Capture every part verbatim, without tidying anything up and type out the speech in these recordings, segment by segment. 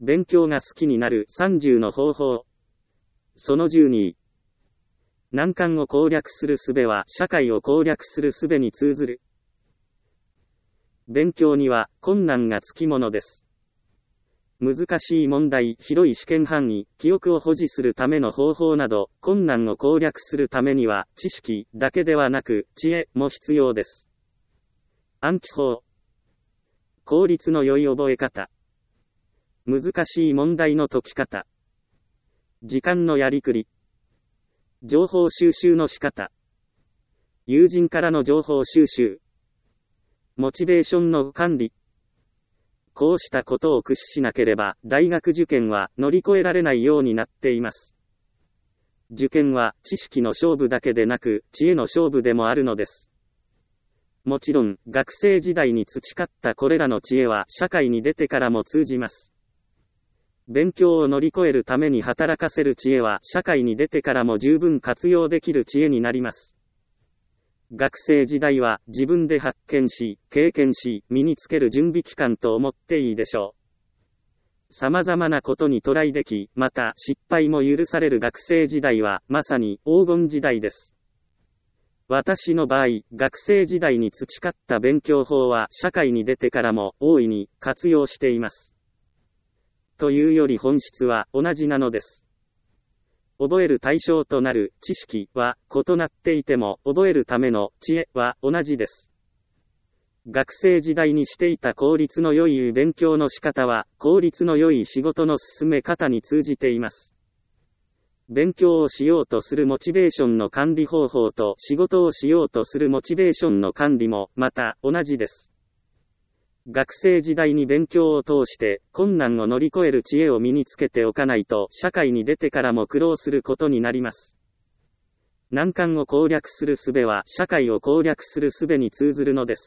勉強が好きになるさんじゅうの方法。そのじゅうに。難関を攻略する術は社会を攻略する術に通ずる。勉強には困難がつきものです。難しい問題、広い試験範囲、記憶を保持するための方法など、困難を攻略するためには、知識だけではなく、知恵も必要です。暗記法。効率の良い覚え方。難しい問題の解き方。時間のやりくり。情報収集の仕方。友人からの情報収集。モチベーションの管理。こうしたことを駆使しなければ、大学受験は乗り越えられないようになっています。受験は知識の勝負だけでなく、知恵の勝負でもあるのです。もちろん、学生時代に培ったこれらの知恵は社会に出てからも通じます。勉強を乗り越えるために働かせる知恵は社会に出てからも十分活用できる知恵になります。学生時代は自分で発見し、経験し、身につける準備期間と思っていいでしょう。様々なことにトライでき、また失敗も許される学生時代はまさに黄金時代です。私の場合、学生時代に培った勉強法は社会に出てからも大いに活用しています。というより本質は同じなのです。覚える対象となる知識は異なっていても、覚えるための知恵は同じです。学生時代にしていた効率の良い勉強の仕方は、効率の良い仕事の進め方に通じています。勉強をしようとするモチベーションの管理方法と仕事をしようとするモチベーションの管理もまた同じです。学生時代に勉強を通して困難を乗り越える知恵を身につけておかないと社会に出てからも苦労することになります。難関を攻略する術は社会を攻略する術に通ずるのです。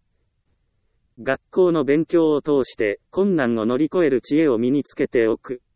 学校の勉強を通して困難を乗り越える知恵を身につけておく。